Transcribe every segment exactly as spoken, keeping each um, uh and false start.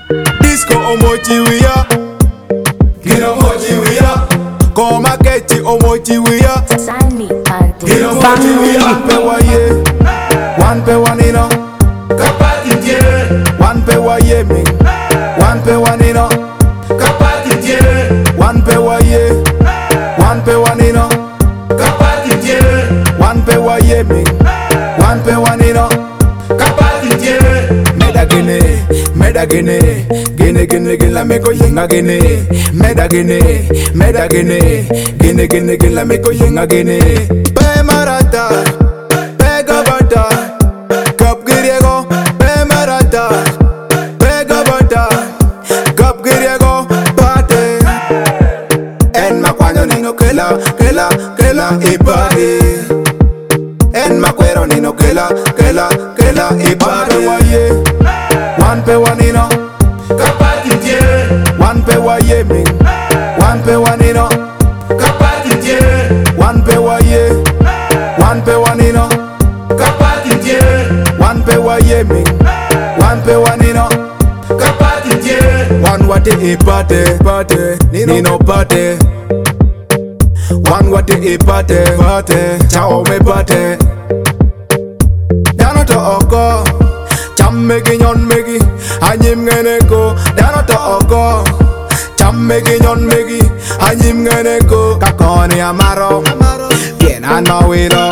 Disco omochi we ya, Gino mochi we ya. Koma keti omochi we ya, Sandy Panty. Gino mochi we ya. One pe wa ye, one pe wa nino. Kapati je, one pe wa ye me. One pe wa nino. Kapati je, one pe wa ye, one pe wa nino. Kapati je, one pe wa ye me. One pe wa nino. Kapati je. Meda gene, meda gene, gene gene gene la me ko yenga gene. Meda gene, meda gene, gene gene gene la me ko yenga gene. Pe marata, pe gabata, kap griego, pe marata, pe gabata, kap griego, pate. En ma cuando nino que la, que la, que la y pare. En ma cuero nino que la, que la, que la y pare. One pe wa nino, kapati je. One pe wa ye me. One pe wa nino, kapati je. One pe wa ye, one pe wa nino, kapati je. One pe wa ye me. One pe wa nino, kapati je. One wate e pate, pate, nino pate. One wate e pate, pate, chao me pate. Dano to oko, cham megi nyon megi, anyim ngene ko. Dano to oko, cham megi nyon megi, anyim ngene ko. Kakoni amaro, bien an mawilo.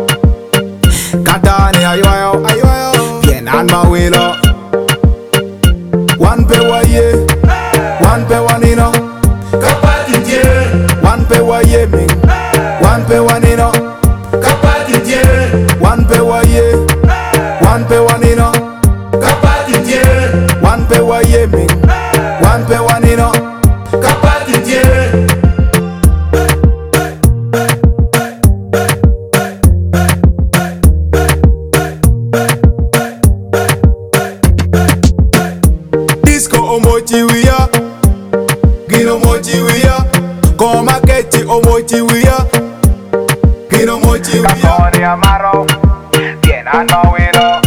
Katani aywayo, aywayo, bien an mawilo. One pe wa ye, one pe wa nino, kapati je. One pe wa ye me, one pe wa nino, kapati je. One pe wa ye, one pe wa nino, kapati je. One pe wa ye me, one pe wa nino, kapati je. Disco omochi we ya, Gino mochi we ya. Koma keti omochi we ya, Gino mochi we ya. Kakoni amaro, bien an mawilo.